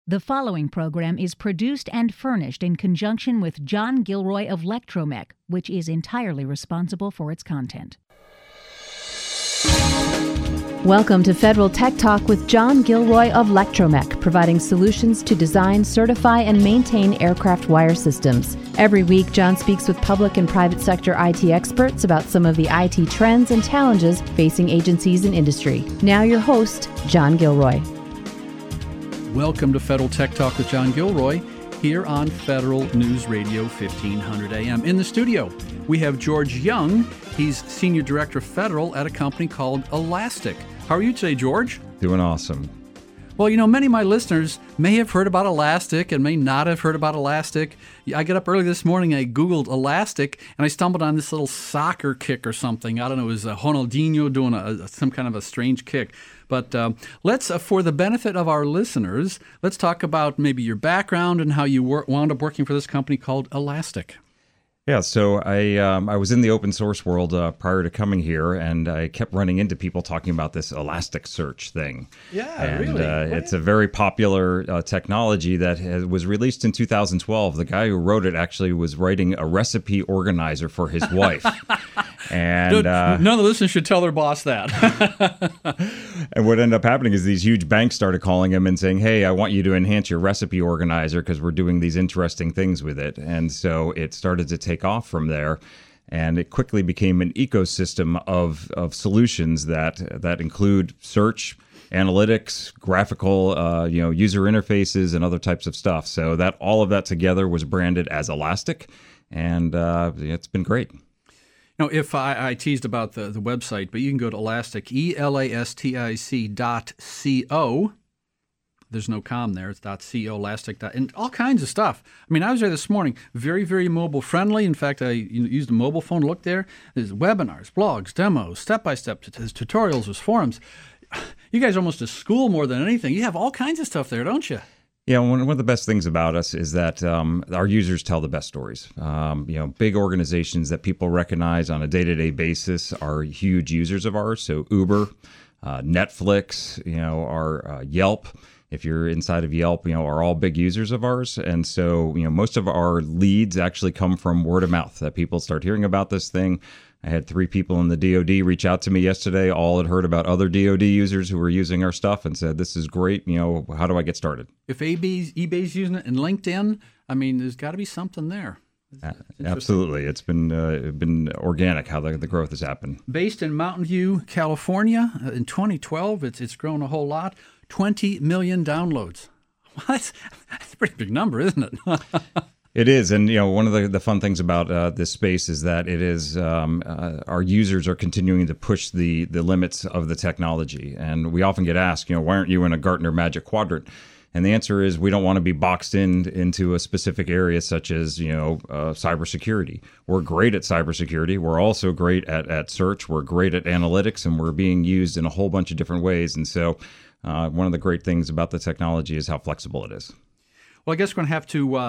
The following program is produced and furnished in conjunction with John Gilroy of Lectromech, which is entirely responsible for its content. Welcome to Federal Tech Talk with John Gilroy of Lectromech, providing solutions to design, certify, and maintain aircraft wire systems. Every week, John speaks with public and private sector IT experts about some of the IT trends and challenges facing agencies and industry. Now your host, John Gilroy. Welcome to Federal Tech Talk with John Gilroy here on Federal News Radio 1500 AM. In the studio, we have George Young. He's Senior Director of Federal at a company called Elastic. How are you today, George? Doing awesome. Well, you know, many of my listeners may have heard about Elastic and may not have heard about Elastic. I got up early this morning, I Googled Elastic, and I stumbled on this little soccer kick or something. I don't know, it was Ronaldinho doing some kind of a strange kick. But let's, for the benefit of our listeners, let's talk about maybe your background and how you wound up working for this company called Elastic. Yeah, so I was in the open source world prior to coming here, and I kept running into people talking about this Elasticsearch thing. Yeah, and, really? It's a very popular technology that was released in 2012. The guy who wrote it actually was writing a recipe organizer for his wife. And Dude, none of the listeners should tell their boss that. And what ended up happening is these huge banks started calling him and saying, hey, I want you to enhance your recipe organizer because we're doing these interesting things with it. And so it started to take off from there. And it quickly became an ecosystem of solutions that include search, analytics, graphical, user interfaces, and other types of stuff. So that all of that together was branded as Elastic, and it's been great. Now, if I teased about the website, but you can go to Elastic, elastic.co. There's no com there. It's .co, Elastic. And all kinds of stuff. I mean, I was there this morning. Very, very mobile friendly. In fact, I used a mobile phone to look there. There's webinars, blogs, demos, step-by-step tutorials, there's forums. You guys are almost a school more than anything. You have all kinds of stuff there, don't you? Yeah, one of the best things about us is that our users tell the best stories. Big organizations that people recognize on a day-to-day basis are huge users of ours. So Uber, Netflix, our Yelp. If you're inside of Yelp, are all big users of ours. And so, most of our leads actually come from word of mouth, that people start hearing about this thing. I had 3 people in the DoD reach out to me yesterday. All had heard about other DoD users who were using our stuff and said, this is great. How do I get started? If eBay's using it and LinkedIn, I mean, there's got to be something there. Absolutely. It's been organic how the growth has happened. Based in Mountain View, California, in 2012, it's grown a whole lot. 20 million downloads. What? That's a pretty big number, isn't it? It is, and one of the fun things about this space is that it is our users are continuing to push the limits of the technology, and we often get asked, why aren't you in a Gartner Magic Quadrant? And the answer is we don't want to be boxed into a specific area such as cybersecurity. We're great at cybersecurity. We're also great at search. We're great at analytics, and we're being used in a whole bunch of different ways. And so one of the great things about the technology is how flexible it is. Well, I guess we're going to have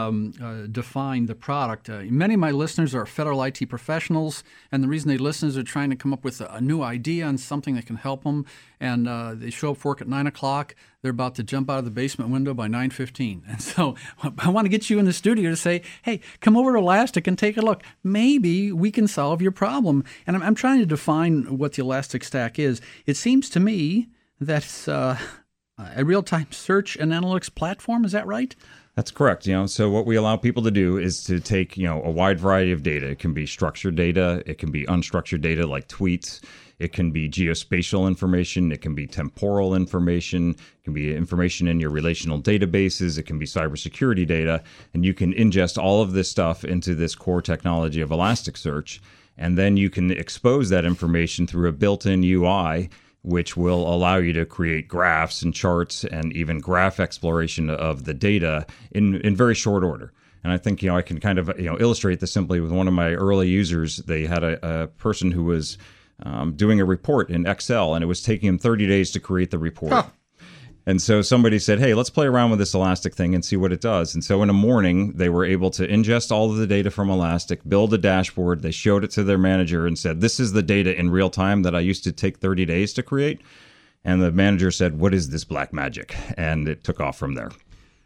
to define the product. Many of my listeners are federal IT professionals, and the reason they listen is they're trying to come up with a new idea on something that can help them, and they show up for work at 9 o'clock. They're about to jump out of the basement window by 9:15. And so I want to get you in the studio to say, hey, come over to Elastic and take a look. Maybe we can solve your problem. And I'm trying to define what the Elastic Stack is. It seems to me that it's a real-time search and analytics platform. Is that right? That's correct. So what we allow people to do is to take, a wide variety of data. It can be structured data. It can be unstructured data like tweets. It can be geospatial information. It can be temporal information. It can be information in your relational databases. It can be cybersecurity data. And you can ingest all of this stuff into this core technology of Elasticsearch. And then you can expose that information through a built-in UI, which will allow you to create graphs and charts and even graph exploration of the data in very short order. And I think, I can kind of, illustrate this simply with one of my early users. They had a person who was doing a report in Excel, and it was taking him 30 days to create the report. Huh. And so somebody said, hey, let's play around with this Elastic thing and see what it does. And so in the morning, they were able to ingest all of the data from Elastic, build a dashboard. They showed it to their manager and said, this is the data in real time that I used to take 30 days to create. And the manager said, what is this black magic? And it took off from there.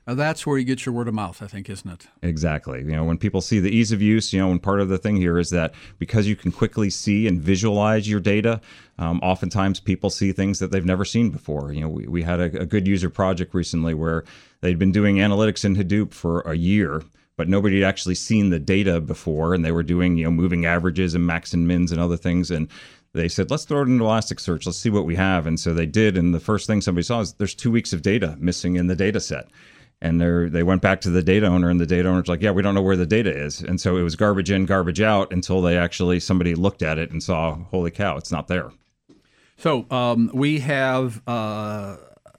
That's where you get your word of mouth, I think, isn't it? Exactly. When people see the ease of use, and part of the thing here is that because you can quickly see and visualize your data, oftentimes people see things that they've never seen before. We had a good user project recently where they'd been doing analytics in Hadoop for a year, but nobody had actually seen the data before, and they were doing, moving averages and max and mins and other things, and they said, let's throw it into Elasticsearch. Let's see what we have. And so they did, and the first thing somebody saw is there's 2 weeks of data missing in the data set. And they went back to the data owner, and the data owner's like, yeah, we don't know where the data is. And so it was garbage in, garbage out until somebody looked at it and saw, holy cow, it's not there. So we have a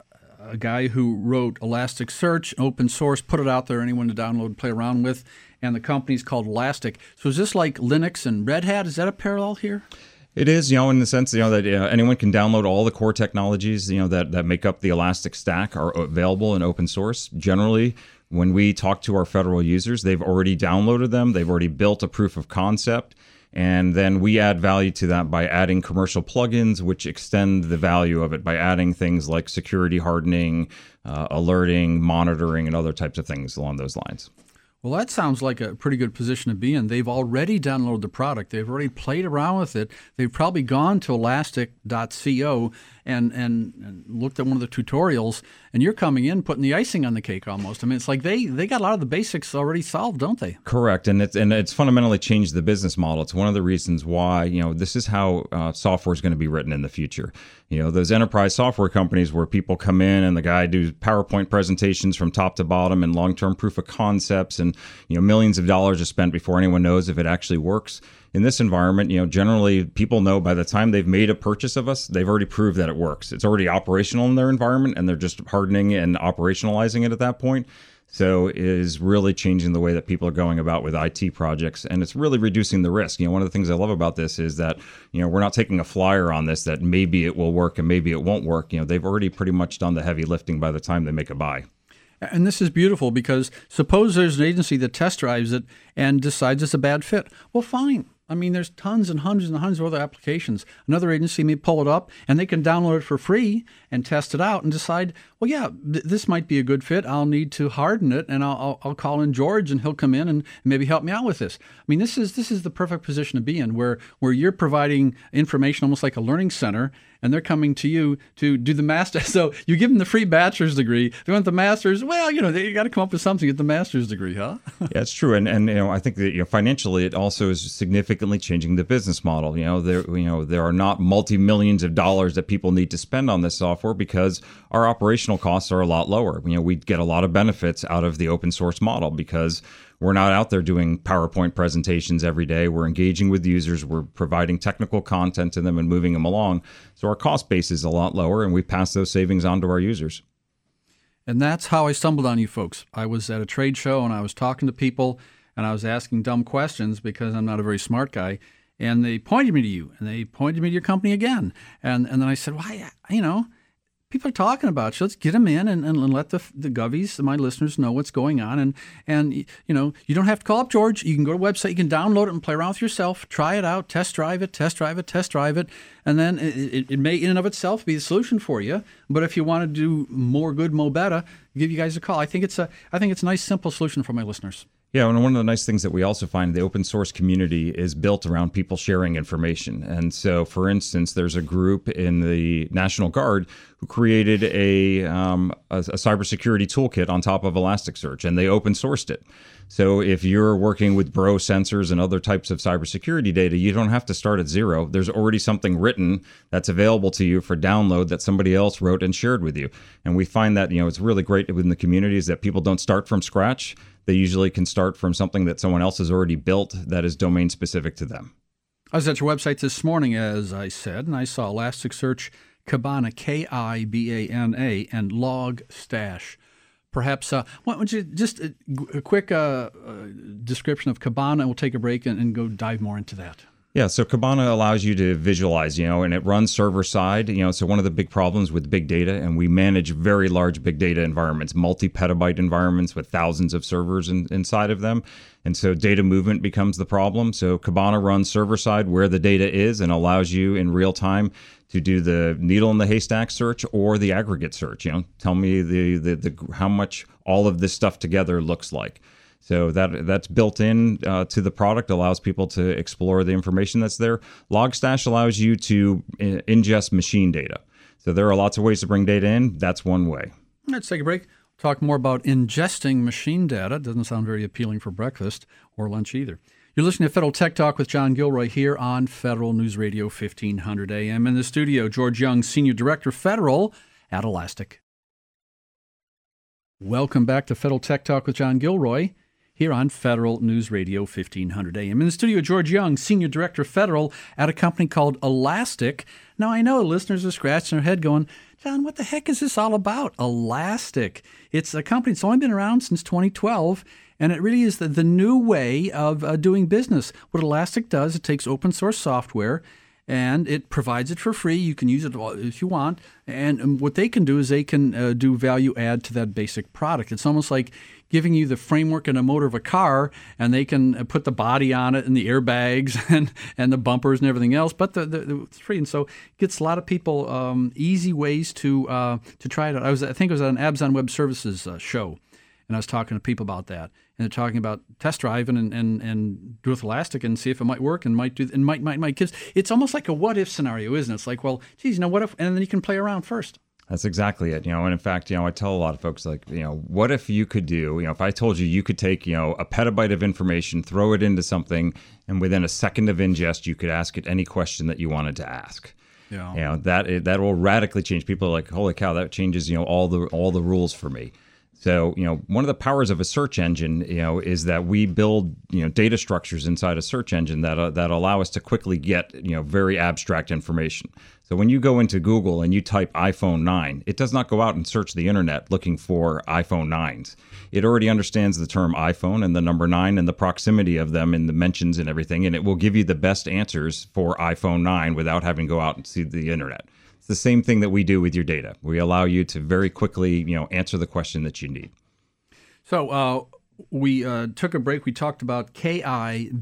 guy who wrote Elasticsearch, open source, put it out there, anyone to download and play around with. And the company's called Elastic. So is this like Linux and Red Hat? Is that a parallel here? It is, in the sense, that anyone can download all the core technologies, that make up the Elastic Stack are available in open source. Generally, when we talk to our federal users, they've already downloaded them. They've already built a proof of concept. And then we add value to that by adding commercial plugins, which extend the value of it by adding things like security hardening, alerting, monitoring, and other types of things along those lines. Well, that sounds like a pretty good position to be in. They've already downloaded the product. They've already played around with it. They've probably gone to elastic.co and looked at one of the tutorials, and you're coming in, putting the icing on the cake almost. I mean, it's like they got a lot of the basics already solved, don't they? Correct, and it's fundamentally changed the business model. It's one of the reasons why, this is how software is going to be written in the future. Those enterprise software companies where people come in and the guy does PowerPoint presentations from top to bottom and long-term proof of concepts, and millions of dollars are spent before anyone knows if it actually works. In this environment, generally people know by the time they've made a purchase of us, they've already proved that it works. It's already operational in their environment, and they're just hardening and operationalizing it at that point. So it is really changing the way that people are going about with IT projects, and it's really reducing the risk. One of the things I love about this is that, we're not taking a flyer on this that maybe it will work and maybe it won't work. They've already pretty much done the heavy lifting by the time they make a buy. And this is beautiful because suppose there's an agency that test drives it and decides it's a bad fit. Well, fine. I mean, there's tons and hundreds of other applications. Another agency may pull it up, and they can download it for free and test it out and decide, well, yeah, this might be a good fit. I'll need to harden it, and I'll call in George, and he'll come in and maybe help me out with this. I mean, this is the perfect position to be in, where you're providing information almost like a learning center, and they're coming to you to do the master. So you give them the free bachelor's degree. They want the master's. Well, you got to come up with something to get the master's degree, huh? Yeah, it's true. And I think that financially it also is significantly changing the business model. There are not multi-millions of dollars that people need to spend on this software because our operational costs are a lot lower. We get a lot of benefits out of the open source model because we're not out there doing PowerPoint presentations every day. We're engaging with users. We're providing technical content to them and moving them along. So our cost base is a lot lower, and we pass those savings on to our users. And that's how I stumbled on you folks. I was at a trade show, and I was talking to people, and I was asking dumb questions because I'm not a very smart guy. And they pointed me to you, and they pointed me to your company again. And then I said, well, people are talking about you. Let's get them in and let the govies, my listeners, know what's going on. And you don't have to call up George. You can go to a website. You can download it and play around with yourself. Try it out. Test drive it. And then it may in and of itself be the solution for you. But if you want to do more good, more better, give you guys a call. I think it's a nice, simple solution for my listeners. Yeah, and one of the nice things that we also find, the open source community is built around people sharing information. And so, for instance, there's a group in the National Guard who created a cybersecurity toolkit on top of Elasticsearch, and they open sourced it. So if you're working with Bro sensors and other types of cybersecurity data, you don't have to start at zero. There's already something written that's available to you for download that somebody else wrote and shared with you. And we find that, it's really great within the community is that people don't start from scratch. They usually can start from something that someone else has already built that is domain specific to them. I was at your website this morning, as I said, and I saw Elasticsearch, Kibana, Kibana, and Logstash. Perhaps, why don't you just a quick description of Kibana, and we'll take a break and go dive more into that. Yeah, so Kibana allows you to visualize, and it runs server side, so one of the big problems with big data, and we manage very large big data environments, multi-petabyte environments with thousands of servers inside of them. And so data movement becomes the problem. So Kibana runs server side where the data is and allows you in real time to do the needle in the haystack search or the aggregate search. Tell me the how much all of this stuff together looks like. So that's built in to the product, allows people to explore the information that's there. Logstash allows you to ingest machine data. So there are lots of ways to bring data in. That's one way. Let's take a break. Talk more about ingesting machine data. Doesn't sound very appealing for breakfast or lunch either. You're listening to Federal Tech Talk with John Gilroy here on Federal News Radio 1500 AM. In the studio, George Young, Senior Director, Federal at Elastic. Welcome back to Federal Tech Talk with John Gilroy here on Federal News Radio 1500 AM. In the studio, George Young, Senior Director, Federal at a company called Elastic. Now, I know listeners are scratching their head going, John, what the heck is this all about? Elastic. It's a company that's only been around since 2012, and it really is the new way of doing business. What Elastic does, it takes open source software, and it provides it for free. You can use it if you want. And what they can do is they can do value add to that basic product. It's almost like giving you the framework and a motor of a car, and they can put the body on it and the airbags and the bumpers and everything else, but it's free. And so it gets a lot of people easy ways to try it out. I think it was at an Amazon Web Services show, and I was talking to people about that. And they're talking about test driving and do with Elastic and see if it might work and might kids. It's almost like a what if scenario, isn't it? It's like, well, geez, what if? And then you can play around first. That's exactly it. And in fact, I tell a lot of folks, like, what if you could do, if I told you could take, a petabyte of information, throw it into something, and within a second of ingest, you could ask it any question that you wanted to ask. Yeah. That will radically change. People are like, holy cow, that changes, all the rules for me. So, one of the powers of a search engine, is that we build, data structures inside a search engine that allow us to quickly get, very abstract information. So when you go into Google and you type iPhone 9, it does not go out and search the internet looking for iPhone 9s. It already understands the term iPhone and the number 9 and the proximity of them and the mentions and everything, and it will give you the best answers for iPhone 9 without having to go out and see the internet. It's the same thing that we do with your data. We allow you to very quickly, answer the question that you need. So we took a break. We talked about Kibana,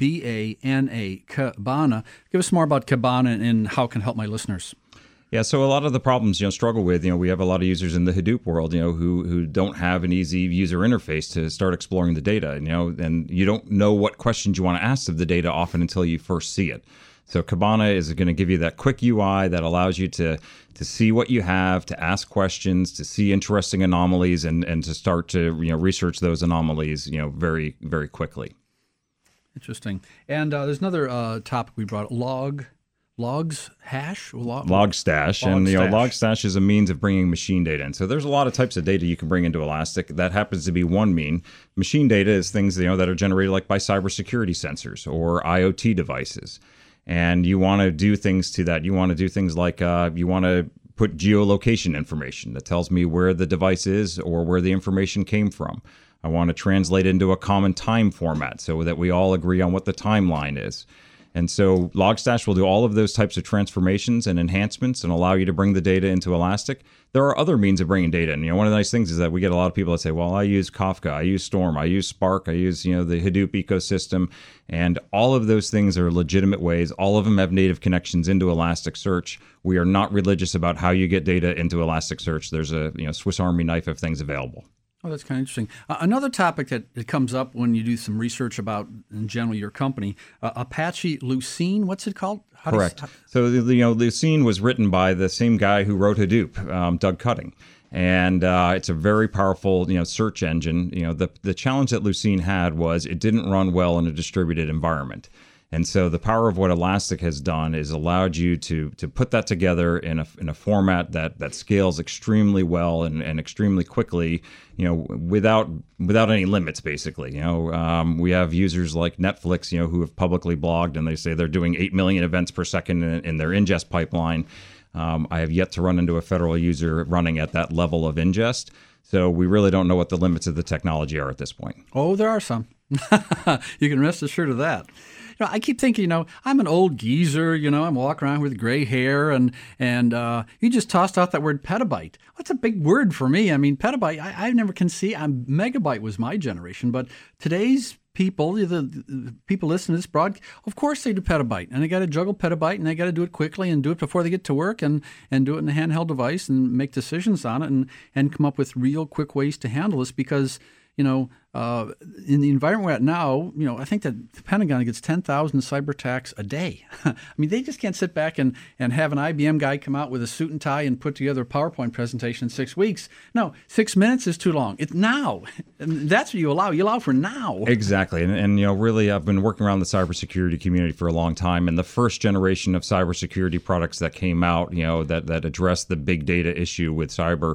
Kibana. Give us more about Kibana and how it can help my listeners. Yeah, so a lot of the problems, struggle with, we have a lot of users in the Hadoop world, who don't have an easy user interface to start exploring the data, and you don't know what questions you want to ask of the data often until you first see it. So Kibana is going to give you that quick UI that allows you to see what you have, to ask questions, to see interesting anomalies, and to start to research those anomalies very, very quickly. Interesting. And there's another topic we brought, Logstash. And Logstash is a means of bringing machine data in. So there's a lot of types of data you can bring into Elastic. That happens to be one mean. Machine data is things that are generated like by cybersecurity sensors or IoT devices. And you want to do things to that. You want to do things like you want to put geolocation information that tells me where the device is or where the information came from. I want to translate into a common time format so that we all agree on what the timeline is. And so Logstash will do all of those types of transformations and enhancements and allow you to bring the data into Elastic. There are other means of bringing data in. One of the nice things is that we get a lot of people that say, well, I use Kafka, I use Storm, I use Spark, I use, the Hadoop ecosystem. And all of those things are legitimate ways. All of them have native connections into Elasticsearch. We are not religious about how you get data into Elasticsearch. There's a Swiss Army knife of things available. Oh, that's kind of interesting. Another topic that comes up when you do some research about, in general, your company, Apache Lucene, what's it called? Correct. So, Lucene was written by the same guy who wrote Hadoop, Doug Cutting. And it's a very powerful, search engine. The challenge that Lucene had was it didn't run well in a distributed environment. And so the power of what Elastic has done is allowed you to put that together in a format that scales extremely well and extremely quickly, without any limits, basically. We have users like Netflix, who have publicly blogged, and they say they're doing 8 million events per second in their ingest pipeline. I have yet to run into a federal user running at that level of ingest. So we really don't know what the limits of the technology are at this point. Oh, there are some. You can rest assured of that. I keep thinking, I'm an old geezer, I'm walking around with gray hair, and you just tossed out that word petabyte. That's a big word for me. I mean, petabyte, I never can see. Megabyte was my generation, but today's people, the people listening to this broadcast, of course they do petabyte, and they got to juggle petabyte, and they got to do it quickly and do it before they get to work, and do it in a handheld device and make decisions on it, and come up with real quick ways to handle this because, in the environment we're at now, I think that the Pentagon gets 10,000 cyber attacks a day. I mean, they just can't sit back and have an IBM guy come out with a suit and tie and put together a PowerPoint presentation in 6 weeks. No, 6 minutes is too long. It's now. And that's what you allow. You allow for now. Exactly. And really, I've been working around the cybersecurity community for a long time. And the first generation of cybersecurity products that came out, that addressed the big data issue with cyber,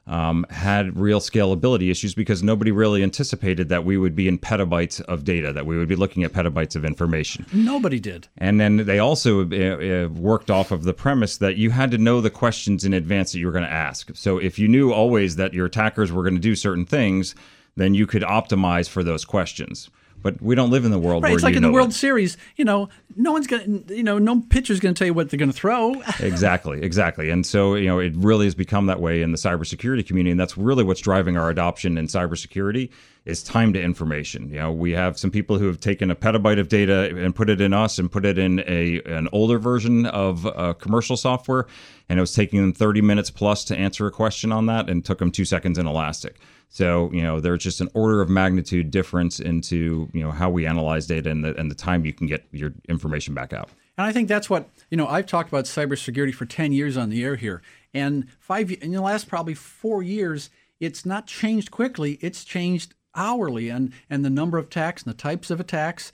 had real scalability issues because nobody really anticipated that we would be in petabytes of data, that we would be looking at petabytes of information. Nobody did. And then they also worked off of the premise that you had to know the questions in advance that you were going to ask. So if you knew always that your attackers were going to do certain things, then you could optimize for those questions. But we don't live in the world where it's like in the World Series, no one's going to, no pitcher's going to tell you what they're going to throw. Exactly. And so, it really has become that way in the cybersecurity community. And that's really what's driving our adoption in cybersecurity is time to information. We have some people who have taken a petabyte of data and put it in us and put it in an older version of commercial software. And it was taking them 30 minutes plus to answer a question on that and took them 2 seconds in Elastic. So, there's just an order of magnitude difference into, how we analyze data and the time you can get your information back out. And I think that's what, I've talked about cybersecurity for 10 years on the air here. And in the last probably 4 years, it's not changed quickly. It's changed hourly. And the number of attacks and the types of attacks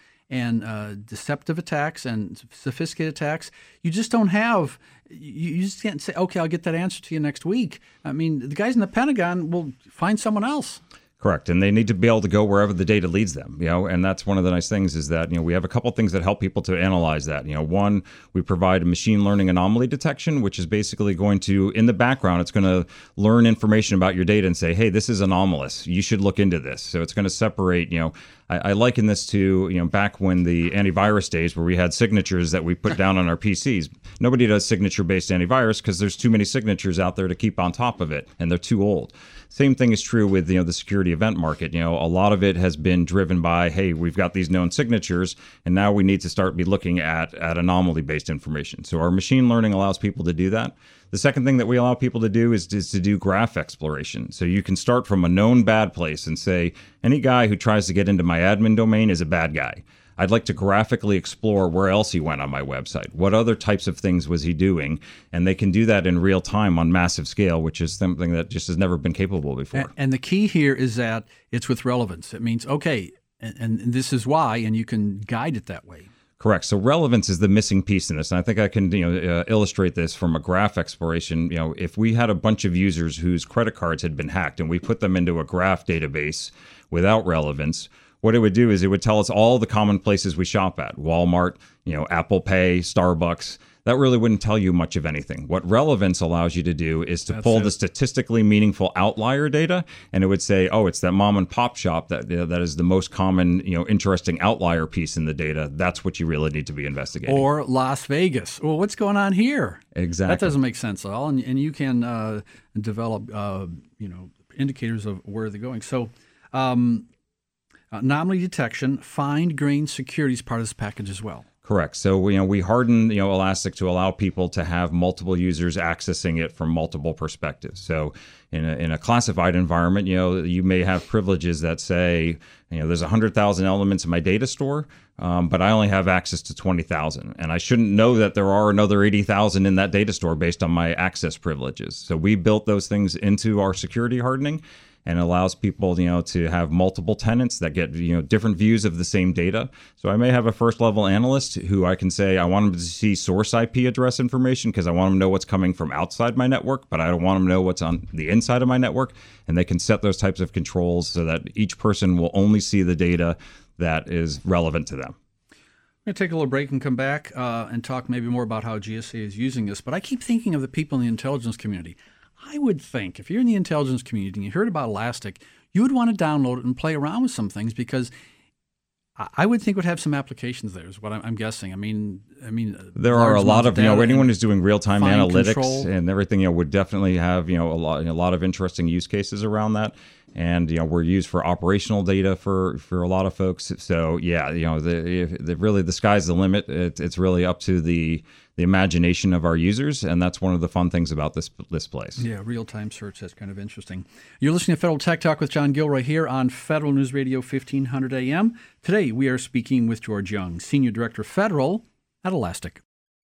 and deceptive attacks and sophisticated attacks, you just don't have. You just can't say, okay, I'll get that answer to you next week. I mean, the guys in the Pentagon will find someone else. Correct. And they need to be able to go wherever the data leads them, and that's one of the nice things is that, we have a couple things that help people to analyze that. One, we provide a machine learning anomaly detection, which is basically going to, in the background, it's going to learn information about your data and say, hey, this is anomalous. You should look into this. So it's going to separate, I liken this to, back when the antivirus days where we had signatures that we put down on our PCs. Nobody does signature-based antivirus because there's too many signatures out there to keep on top of it, and they're too old. Same thing is true with, the security event market. A lot of it has been driven by, hey, we've got these known signatures, and now we need to start be looking at anomaly-based information. So our machine learning allows people to do that. The second thing that we allow people to do is to do graph exploration. So you can start from a known bad place and say, any guy who tries to get into my admin domain is a bad guy. I'd like to graphically explore where else he went on my website. What other types of things was he doing? And they can do that in real time on massive scale, which is something that just has never been capable before. And the key here is that it's with relevance. It means, okay, and this is why, and you can guide it that way. Correct. So relevance is the missing piece in this. And I think I can illustrate this from a graph exploration. If we had a bunch of users whose credit cards had been hacked and we put them into a graph database without relevance, what it would do is it would tell us all the common places we shop at, Walmart, Apple Pay, Starbucks. That really wouldn't tell you much of anything. What relevance allows you to do is to pull the statistically meaningful outlier data, and it would say, oh, it's that mom and pop shop that is the most common, interesting outlier piece in the data. That's what you really need to be investigating. Or Las Vegas. Well, what's going on here? Exactly. That doesn't make sense at all, and you can develop, indicators of where they're going. So. Anomaly detection, fine-grained security is part of this package as well. Correct. So we harden Elastic to allow people to have multiple users accessing it from multiple perspectives. So in a classified environment, you may have privileges that say, there's 100,000 elements in my data store, but I only have access to 20,000, and I shouldn't know that there are another 80,000 in that data store based on my access privileges. So we built those things into our security hardening. And allows people, to have multiple tenants that get, different views of the same data. So I may have a first-level analyst who I can say, I want them to see source IP address information because I want them to know what's coming from outside my network, but I don't want them to know what's on the inside of my network. And they can set those types of controls so that each person will only see the data that is relevant to them. We're going to take a little break and come back and talk maybe more about how GSA is using this. But I keep thinking of the people in the intelligence community. I would think if you're in the intelligence community and you heard about Elastic, you would want to download it and play around with some things because I would think would have some applications there. Is what I'm guessing. I mean, there are a lot of anyone who's doing real-time analytics control and everything. Would definitely have a lot of interesting use cases around that. And we're used for operational data for a lot of folks. So really the sky's the limit. It's really up to the imagination of our users, and that's one of the fun things about this place. Yeah, real-time search. That's kind of interesting. You're listening to Federal Tech Talk with John Gilroy here on Federal News Radio 1500 AM. Today we are speaking with George Young, Senior Director Federal at Elastic.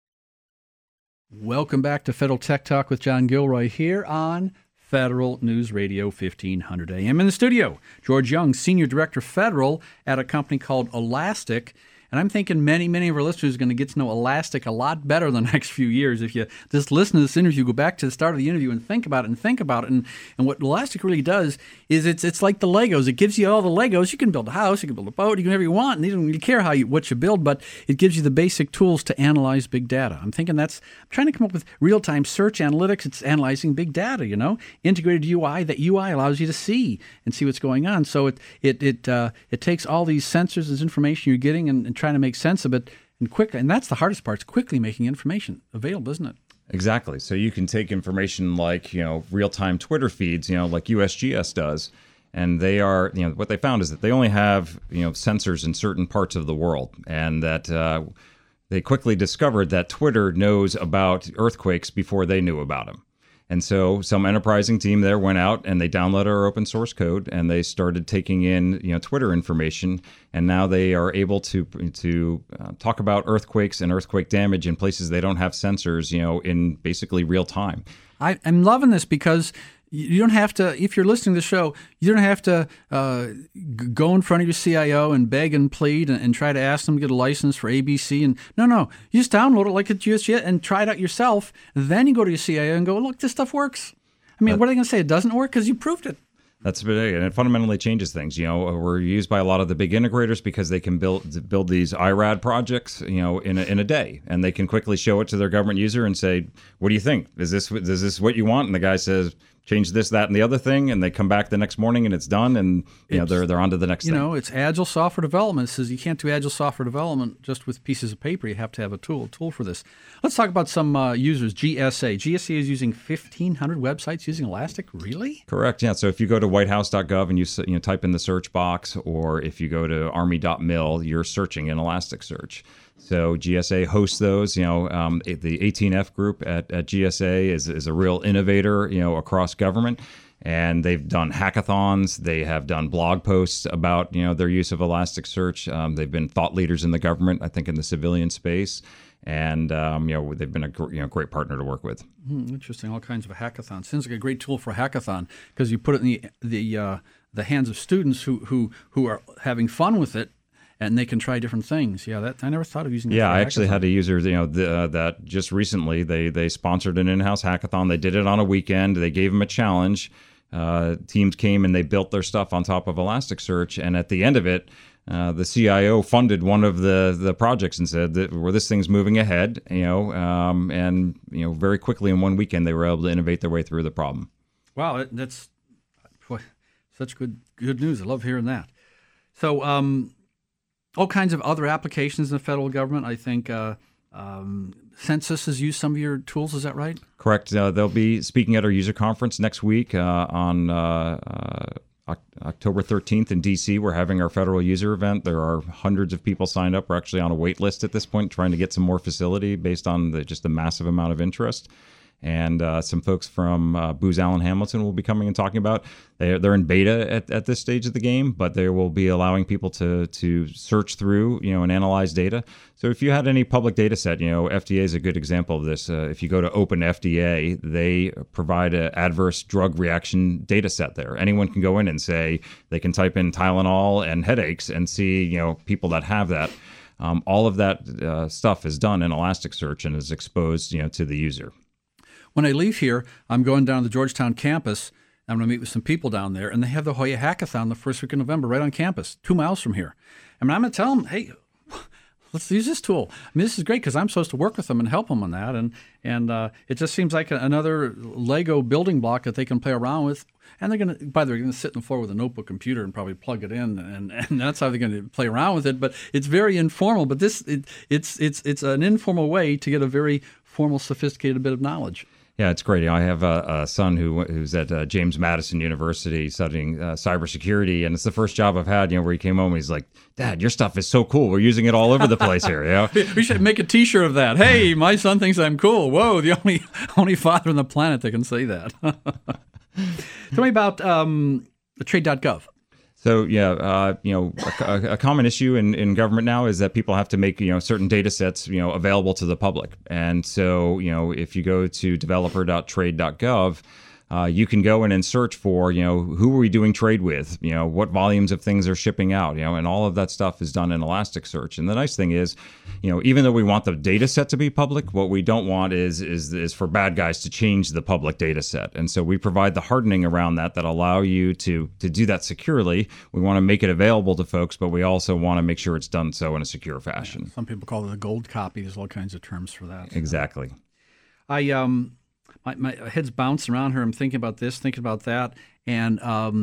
Welcome back to Federal Tech Talk with John Gilroy here on Federal News Radio 1500 AM. In the studio, George Young, Senior Director Federal at a company called Elastic. And I'm thinking many of our listeners are going to get to know Elastic a lot better in the next few years. If you just listen to this interview, go back to the start of the interview and think about it. And what Elastic really does is it's like the Legos. It gives you all the Legos. You can build a house, you can build a boat, you can do whatever you want. And you don't really care what you build, but it gives you the basic tools to analyze big data. I'm trying to come up with real-time search analytics. It's analyzing big data, integrated UI. That UI allows you to see what's going on. So it takes all these sensors, this information you're getting, and trying to make sense of it and that's the hardest part. It's quickly making information available, isn't it? Exactly. So you can take information like real-time Twitter feeds, like USGS does, and they are what they found is that they only have sensors in certain parts of the world, and that they quickly discovered that Twitter knows about earthquakes before they knew about them. And so some enterprising team there went out and they downloaded our open source code and they started taking in Twitter information, and now they are able to talk about earthquakes and earthquake damage in places they don't have sensors in basically real time. I'm loving this because you don't have to, if you're listening to the show, you don't have to go in front of your CIO and beg and plead and try to ask them to get a license for ABC. And no, you just download it like it's USGS and try it out yourself. Then you go to your CIO and go, look, this stuff works. What are they going to say? It doesn't work because you proved it. That's big, and it fundamentally changes things. We're used by a lot of the big integrators because they can build these IRAD projects, in a day, and they can quickly show it to their government user and say, "What do you think? Is this what you want?" And the guy says, "Change this, that, and the other thing," and they come back the next morning and it's done, and they're on to the next thing. It's agile software development. It says you can't do agile software development just with pieces of paper. You have to have a tool for this. Let's talk about some users. GSA. GSA is using 1,500 websites using Elastic. Really? Correct. Yeah. So if you go to whitehouse.gov and you type in the search box, or if you go to army.mil, you're searching in Elasticsearch. So GSA hosts those. The 18F group at GSA is a real innovator, across government, and they've done hackathons. They have done blog posts about their use of Elasticsearch. They've been thought leaders in the government, I think, in the civilian space, and they've been a great partner to work with. Interesting. All kinds of hackathons. Sounds like a great tool for a hackathon because you put it in the hands of students who are having fun with it. And they can try different things. Yeah, I never thought of using that. Yeah, I actually had a user, that just recently they sponsored an in-house hackathon. They did it on a weekend. They gave them a challenge. Teams came and they built their stuff on top of Elasticsearch. And at the end of it, the CIO funded one of the projects and said that this thing's moving ahead. And very quickly in one weekend they were able to innovate their way through the problem. Wow, that's such good news. I love hearing that. So. All kinds of other applications in the federal government. I think Census has used some of your tools. Is that right? Correct. They'll be speaking at our user conference next week on October 13th in D.C. We're having our federal user event. There are hundreds of people signed up. We're actually on a wait list at this point, trying to get some more facility based on just the massive amount of interest. And some folks from Booz Allen Hamilton will be coming and talking about. They're in beta at this stage of the game, but they will be allowing people to search through, and analyze data. So if you had any public data set, FDA is a good example of this. If you go to OpenFDA, they provide an adverse drug reaction data set there. Anyone can go in and say they can type in Tylenol and headaches and see, people that have that. All of that stuff is done in Elasticsearch and is exposed, to the user. When I leave here, I'm going down to the Georgetown campus. I'm going to meet with some people down there, and they have the Hoya Hackathon the first week of November right on campus, 2 miles from here. I'm going to tell them, hey, let's use this tool. I mean, this is great because I'm supposed to work with them and help them on that. And it just seems like another Lego building block that they can play around with. And they're going to sit on the floor with a notebook computer and probably plug it in, and that's how they're going to play around with it. But it's very informal. But it's an informal way to get a very formal, sophisticated bit of knowledge. Yeah, it's great. I have a son who's at James Madison University studying cybersecurity, and it's the first job I've had. Where he came home, he's like, "Dad, your stuff is so cool. We're using it all over the place here." We should make a T-shirt of that. Hey, my son thinks I'm cool. Whoa, the only father on the planet that can say that. Tell me about trade.gov. So a common issue in government now is that people have to make certain data sets available to the public, and so if you go to developer.trade.gov, you can go in and search for who are we doing trade with, what volumes of things are shipping out, and all of that stuff is done in Elasticsearch. And the nice thing is, even though we want the data set to be public, what we don't want is for bad guys to change the public data set. And so we provide the hardening around that allow you to do that securely. We want to make it available to folks, but we also want to make sure it's done so in a secure fashion. Yeah, some people call it a gold copy. There's all kinds of terms for that. Exactly. My head's bouncing around here. I'm thinking about this, thinking about that. And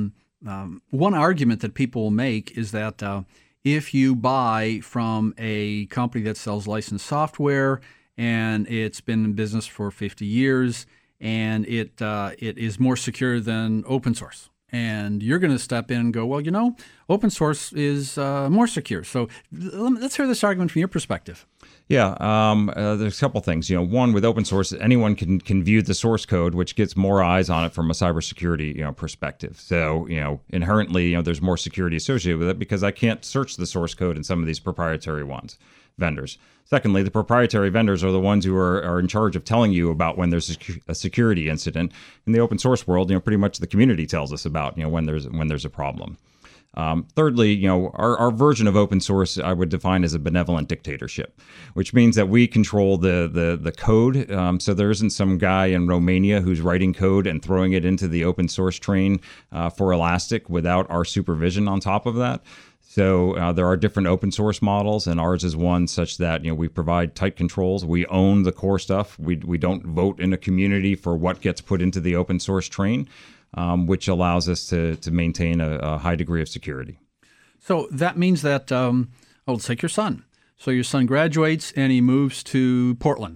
one argument that people will make is that if you buy from a company that sells licensed software and it's been in business for 50 years and it is more secure than open source, and you're going to step in and go, well, open source is more secure. So let's hear this argument from your perspective. Yeah, there's a couple things. One, with open source, anyone can view the source code, which gets more eyes on it from a cybersecurity perspective. So inherently, there's more security associated with it because I can't search the source code in some of these proprietary vendors. Secondly, the proprietary vendors are the ones who are in charge of telling you about when there's a security incident. In the open source world, pretty much the community tells us about when there's a problem. Thirdly, our version of open source I would define as a benevolent dictatorship, which means that we control the code. So there isn't some guy in Romania who's writing code and throwing it into the open source train for Elastic without our supervision on top of that. So there are different open source models, and ours is one such that we provide tight controls. We own the core stuff. We don't vote in a community for what gets put into the open source train. Which allows us to maintain a high degree of security. So that means that, let's take your son. So your son graduates and he moves to Portland.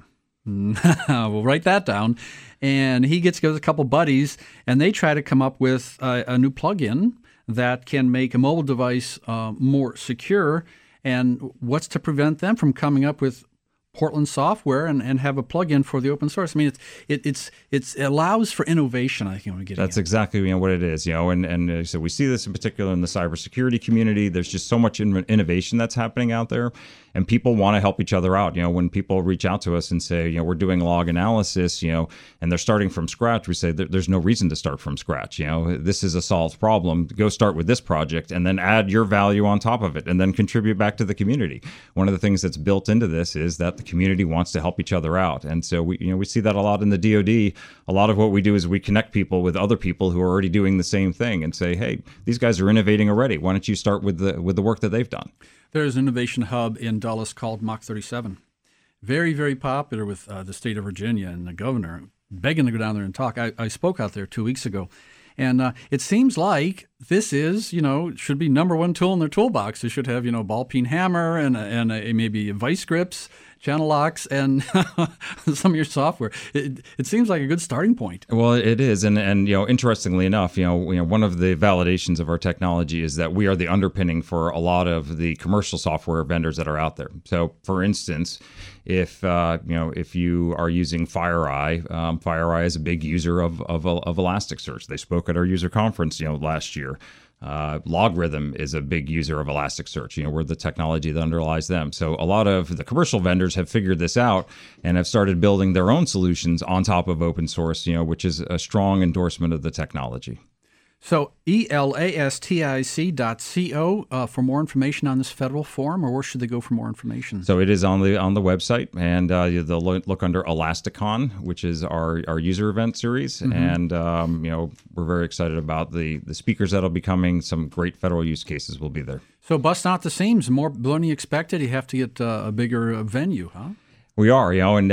We'll write that down. And he gets with a couple buddies, and they try to come up with a new plugin that can make a mobile device more secure. And what's to prevent them from coming up with Portland software and have a plugin for the open source? I mean, it allows for innovation. I think that's exactly what it is. And so we see this in particular in the cybersecurity community. There's just so much innovation that's happening out there, and people want to help each other out. When people reach out to us and say, we're doing log analysis, and they're starting from scratch, we say there's no reason to start from scratch. This is a solved problem. Go start with this project and then add your value on top of it, and then contribute back to the community. One of the things that's built into this is that the community wants to help each other out. And so we see that a lot in the DoD. A lot of what we do is we connect people with other people who are already doing the same thing and say, hey, these guys are innovating already. Why don't you start with the work that they've done? There's an innovation hub in Dulles called Mach 37. Very, very popular with the state of Virginia and the governor begging to go down there and talk. I spoke out there 2 weeks ago. And it seems like this is, should be number one tool in their toolbox. They should have, ball peen hammer and maybe vice grips, channel locks, and some of your software. It seems like a good starting point. Well, it is, and interestingly enough, one of the validations of our technology is that we are the underpinning for a lot of the commercial software vendors that are out there. So, for instance, if you are using FireEye, FireEye is a big user of Elasticsearch. They spoke at our user conference, last year. Logarithm is a big user of Elasticsearch. We're the technology that underlies them. So a lot of the commercial vendors have figured this out and have started building their own solutions on top of open source, which is a strong endorsement of the technology. So elastic.co for more information on this federal forum, or where should they go for more information? So it is on the website, and they'll look under Elasticon, which is our user event series, and we're very excited about the speakers that'll be coming. Some great federal use cases will be there. So busting out the seams, more than you expected. You have to get a bigger venue, huh? We are, and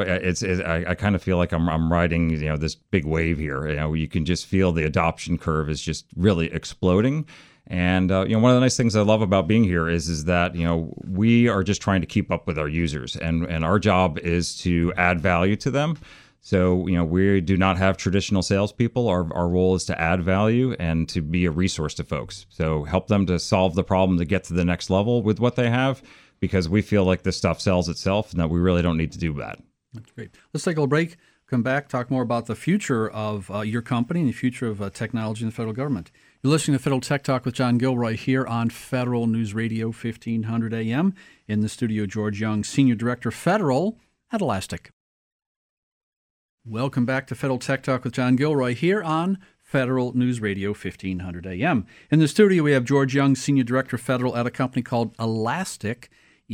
I kind of feel like I'm riding, this big wave here. You can just feel the adoption curve is just really exploding. And one of the nice things I love about being here is that we are just trying to keep up with our users, and our job is to add value to them. So we do not have traditional salespeople. Our role is to add value and to be a resource to folks. So help them to solve the problem to get to the next level with what they have, because we feel like this stuff sells itself and that we really don't need to do that. That's great. Let's take a little break, come back, talk more about the future of your company and the future of technology in the federal government. You're listening to Federal Tech Talk with John Gilroy here on Federal News Radio 1500 AM. In the studio, George Young, Senior Director Federal at Elastic. Welcome back to Federal Tech Talk with John Gilroy here on Federal News Radio 1500 AM. In the studio, we have George Young, Senior Director Federal at a company called Elastic,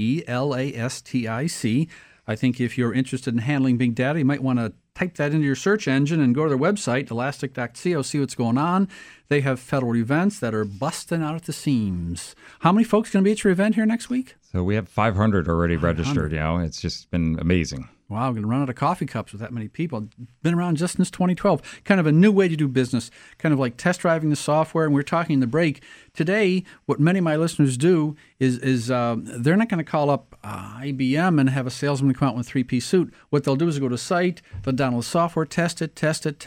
ELASTIC. I think if you're interested in handling big data, you might want to type that into your search engine and go to their website, elastic.co, see what's going on. They have federal events that are busting out at the seams. How many folks going to be at your event here next week? So we have 500 already registered. It's just been amazing. Wow, we're going to run out of coffee cups with that many people. Been around just since 2012. Kind of a new way to do business, kind of like test driving the software. And we were talking in the break. Today, what many of my listeners do is they're not going to call up IBM and have a salesman come out with a three-piece suit. What they'll do is go to a site, they'll download the software, test it,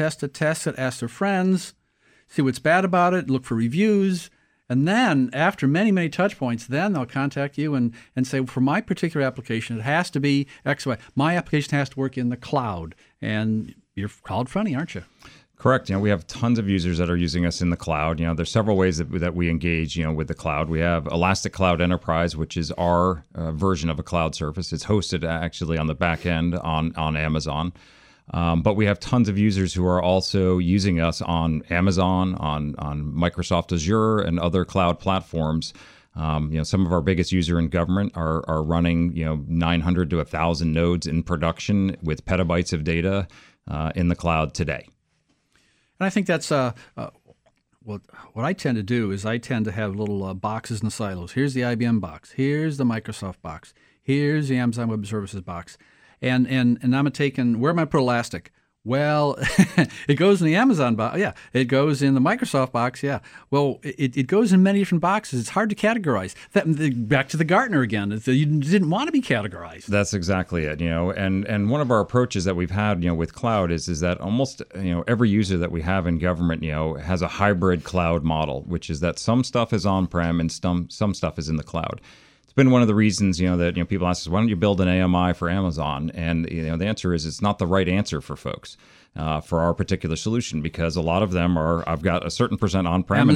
ask their friends, see what's bad about it, look for reviews. And then, after many, many touch points, then they'll contact you and say, for my particular application, it has to be X, Y. My application has to work in the cloud. And you're cloud friendly, aren't you? Correct. We have tons of users that are using us in the cloud. There's several ways that we engage, with the cloud. We have Elastic Cloud Enterprise, which is our version of a cloud service. It's hosted actually on the back end on Amazon. But we have tons of users who are also using us on Amazon, on Microsoft Azure, and other cloud platforms. Some of our biggest users in government are running 900 to 1,000 nodes in production with petabytes of data in the cloud today. And I think that's what I tend to do is I tend to have little boxes and silos. Here's the IBM box. Here's the Microsoft box. Here's the Amazon Web Services box. And I'm taking, where am I put Elastic? Well, it goes in the Amazon box. Yeah. It goes in the Microsoft box. Yeah. Well, it goes in many different boxes. It's hard to categorize. Back to the Gartner again. You didn't want to be categorized. That's exactly it. And one of our approaches that we've had, with cloud is that almost, every user that we have in government, has a hybrid cloud model, which is that some stuff is on-prem and some stuff is in the cloud. Been one of the reasons, that people ask us, why don't you build an AMI for Amazon? And the answer is it's not the right answer for folks for our particular solution, because a lot of them are, I've got a certain percent on-prem.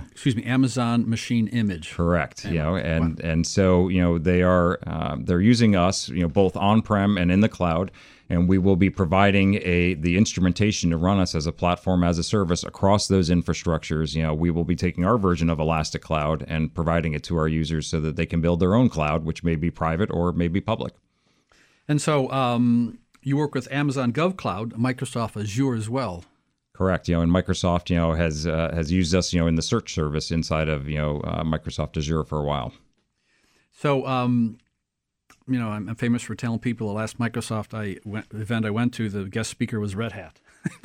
Amazon Machine Image. Correct. And so they're using us, both on-prem and in the cloud. And we will be providing the instrumentation to run us as a platform as a service across those infrastructures. We will be taking our version of Elastic Cloud and providing it to our users so that they can build their own cloud, which may be private or may be public. And so you work with Amazon GovCloud, Microsoft Azure as well. Correct. And Microsoft, has used us, in the search service inside of, Microsoft Azure for a while. So, I'm famous for telling people the last Microsoft event I went to, the guest speaker was Red Hat.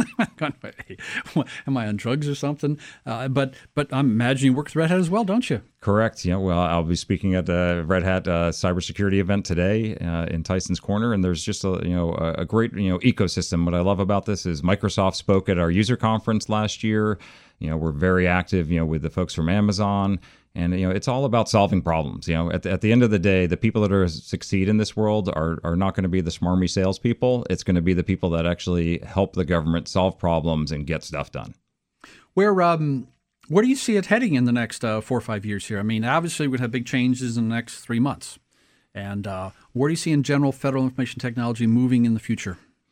Am I on drugs or something? But I'm imagining you work with Red Hat as well, don't you? Correct. Well, I'll be speaking at the Red Hat cybersecurity event today in Tyson's Corner, and there's just a great ecosystem. What I love about this is Microsoft spoke at our user conference last year. We're very active, with the folks from Amazon. And, it's all about solving problems. At the end of the day, the people that succeed in this world are not going to be the smarmy salespeople. It's going to be the people that actually help the government solve problems and get stuff done. Where do you see it heading in the next 4 or 5 years here? I mean, obviously we'd have big changes in the next 3 months. And where do you see in general federal information technology moving in the future?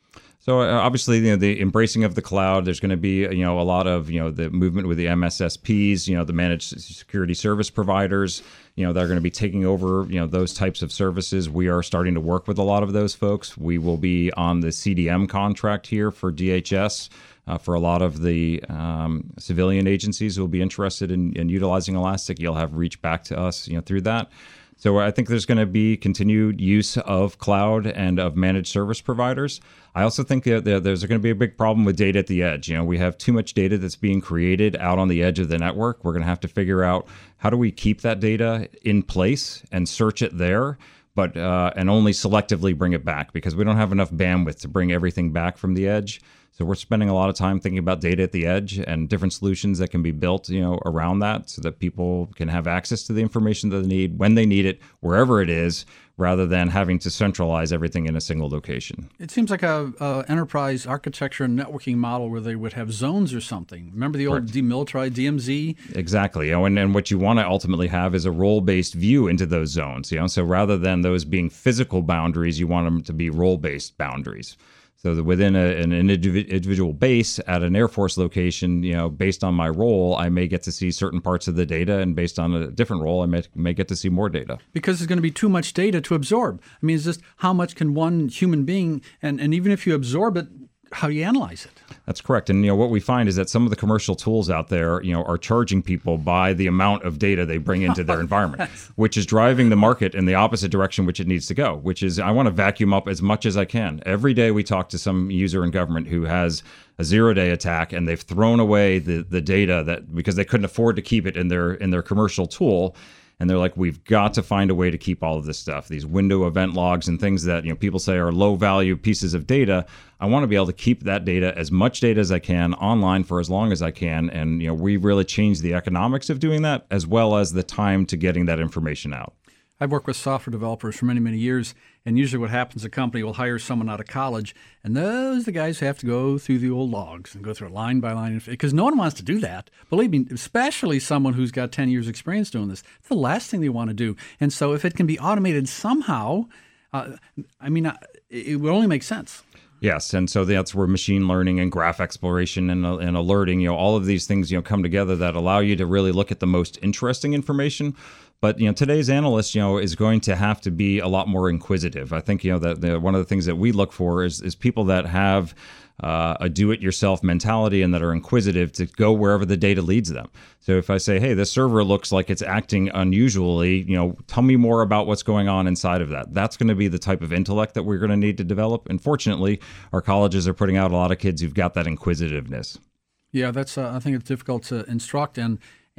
So obviously, the embracing of the cloud, there's going to be, a lot of, the movement with the MSSPs, the managed security service providers, that are going to be taking over, those types of services. We are starting to work with a lot of those folks. We will be on the CDM contract here for DHS. For a lot of the civilian agencies who will be interested in utilizing Elastic, you'll have reached back to us, through that. So I think there's going to be continued use of cloud and of managed service providers. I also think that there's going to be a big problem with data at the edge. We have too much data that's being created out on the edge of the network. We're going to have to figure out how do we keep that data in place and search it there, but and only selectively bring it back, because we don't have enough bandwidth to bring everything back from the edge. So we're spending a lot of time thinking about data at the edge and different solutions that can be built, around that, so that people can have access to the information that they need when they need it, wherever it is, rather than having to centralize everything in a single location. It seems like a enterprise architecture and networking model where they would have zones or something. Remember the old demilitarized DMZ? Exactly. And what you want to ultimately have is a role-based view into those zones. So rather than those being physical boundaries, you want them to be role-based boundaries. So that within an individual base at an Air Force location, based on my role, I may get to see certain parts of the data, and based on a different role, I may get to see more data. Because there's going to be too much data to absorb. I mean, it's just how much can one human being, and even if you absorb it, how do you analyze it? That's correct. And what we find is that some of the commercial tools out there, are charging people by the amount of data they bring into their environment, which is driving the market in the opposite direction which it needs to go, which is I want to vacuum up as much as I can. Every day we talk to some user in government who has a zero-day attack, and they've thrown away the data that because they couldn't afford to keep it in their commercial tool. And they're like, we've got to find a way to keep all of this stuff, these window event logs and things that people say are low value pieces of data. I want to be able to keep that data, as much data as I can, online for as long as I can. And we really changed the economics of doing that, as well as the time to getting that information out. I've worked with software developers for many, many years, and usually what happens, a company will hire someone out of college, and those are the guys who have to go through the old logs and go through line by line, because no one wants to do that. Believe me, especially someone who's got 10 years experience doing this. It's the last thing they want to do. And so if it can be automated somehow, it would only make sense. Yes, and so that's where machine learning and graph exploration and alerting, all of these things, come together that allow you to really look at the most interesting information. But today's analyst, is going to have to be a lot more inquisitive. I think that one of the things that we look for is people that have a do-it-yourself mentality and that are inquisitive to go wherever the data leads them. So if I say, hey, this server looks like it's acting unusually, tell me more about what's going on inside of that. That's going to be the type of intellect that we're going to need to develop. And fortunately, our colleges are putting out a lot of kids who've got that inquisitiveness. Yeah, that's I think it's difficult to instruct, and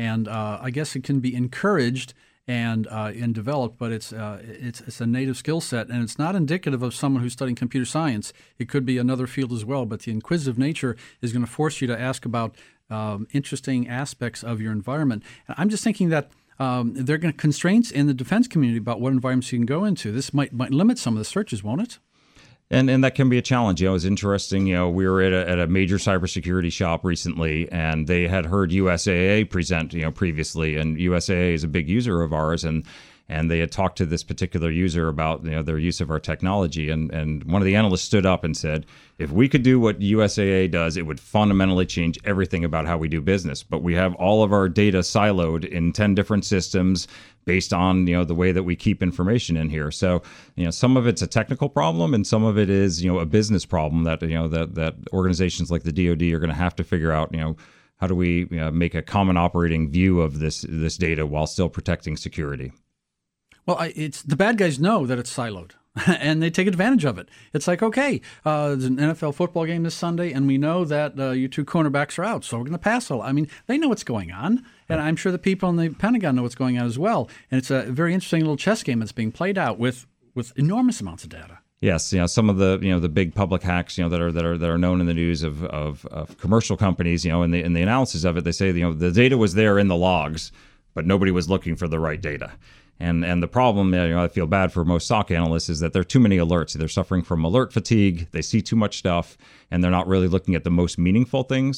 I guess it can be encouraged and developed, but it's a native skill set, and it's not indicative of someone who's studying computer science. It could be another field as well, but the inquisitive nature is going to force you to ask about interesting aspects of your environment. And I'm just thinking that there are going to constraints in the defense community about what environments you can go into. This might limit some of the searches, won't it? And that can be a challenge. It was interesting. We were at a major cybersecurity shop recently, and they had heard USAA present, previously, and USAA is a big user of ours, and they had talked to this particular user about their use of our technology, and one of the analysts stood up and said, if we could do what USAA does, it would fundamentally change everything about how we do business. But we have all of our data siloed in 10 different systems based on the way that we keep information in here. So some of it's a technical problem, and some of it is a business problem that that organizations like the DoD are going to have to figure out. How do we make a common operating view of this data while still protecting security? Well, it's the bad guys know that it's siloed, and they take advantage of it. It's like, okay, there's an NFL football game this Sunday, and we know that your two cornerbacks are out, so we're going to pass all. I mean, they know what's going on, and I'm sure the people in the Pentagon know what's going on as well. And it's a very interesting little chess game that's being played out with enormous amounts of data. Yes, some of the the big public hacks that are known in the news of commercial companies, in the analysis of it, they say the data was there in the logs, but nobody was looking for the right data. And the problem, I feel bad for most SOC analysts, is that there are too many alerts. They're suffering from alert fatigue. They see too much stuff, and they're not really looking at the most meaningful things.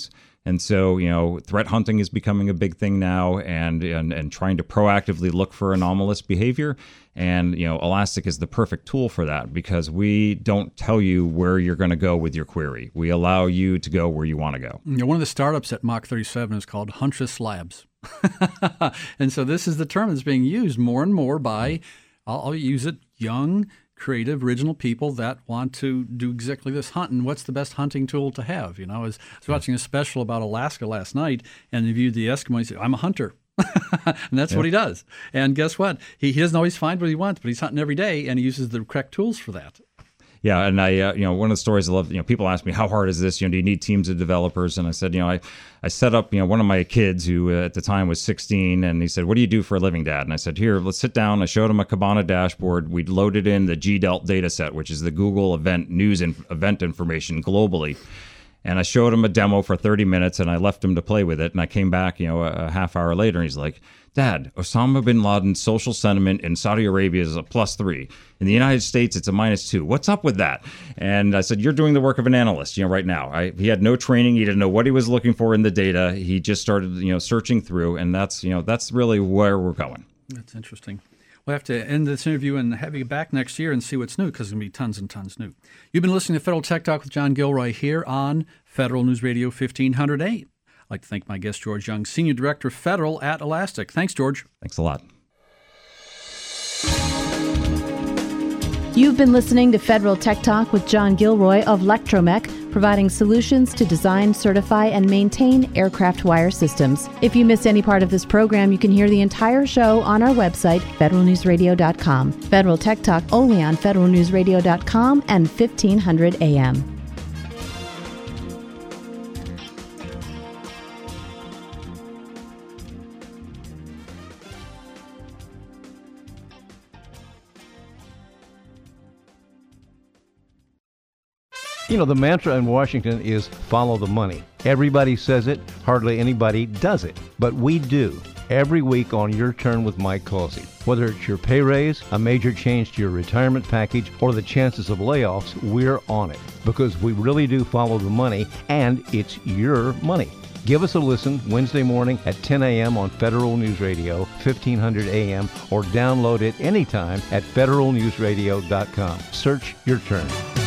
And so, threat hunting is becoming a big thing now, and trying to proactively look for anomalous behavior. And, Elastic is the perfect tool for that, because we don't tell you where you're going to go with your query. We allow you to go where you want to go. One of the startups at Mach 37 is called Huntress Labs. And so this is the term that's being used more and more by, I'll use it, young, creative, original people that want to do exactly this, hunt. And what's the best hunting tool to have? I was watching a special about Alaska last night, and they viewed the Eskimo. He said, I'm a hunter. And that's what he does. And guess what? He doesn't always find what he wants, but he's hunting every day, and he uses the correct tools for that. Yeah, and I, one of the stories I love, people ask me, how hard is this? Do you need teams of developers? And I said, I set up, one of my kids who at the time was 16, and he said, what do you do for a living, Dad? And I said, here, let's sit down. I showed him a Kibana dashboard. We loaded in the GDELT data set, which is the Google event news and event information globally. And I showed him a demo for 30 minutes, and I left him to play with it. And I came back, a half hour later, and he's like, Dad, Osama bin Laden's social sentiment in Saudi Arabia is a +3. In the United States, it's a -2. What's up with that? And I said, you're doing the work of an analyst, right now. He had no training. He didn't know what he was looking for in the data. He just started, searching through. And that's really where we're going. That's interesting. We'll have to end this interview and have you back next year and see what's new, because there's going to be tons and tons new. You've been listening to Federal Tech Talk with John Gilroy here on Federal News Radio 1500 I'd like to thank my guest, George Young, Senior Director of Federal at Elastic. Thanks, George. Thanks a lot. You've been listening to Federal Tech Talk with John Gilroy of Lectromech, providing solutions to design, certify, and maintain aircraft wire systems. If you missed any part of this program, you can hear the entire show on our website, federalnewsradio.com. Federal Tech Talk only on federalnewsradio.com and 1500 AM. The mantra in Washington is follow the money. Everybody says it, hardly anybody does it. But we do. Every week on Your Turn with Mike Causey. Whether it's your pay raise, a major change to your retirement package, or the chances of layoffs, we're on it. Because we really do follow the money, and it's your money. Give us a listen Wednesday morning at 10 a.m. on Federal News Radio, 1500 AM, or download it anytime at federalnewsradio.com. Search Your Turn.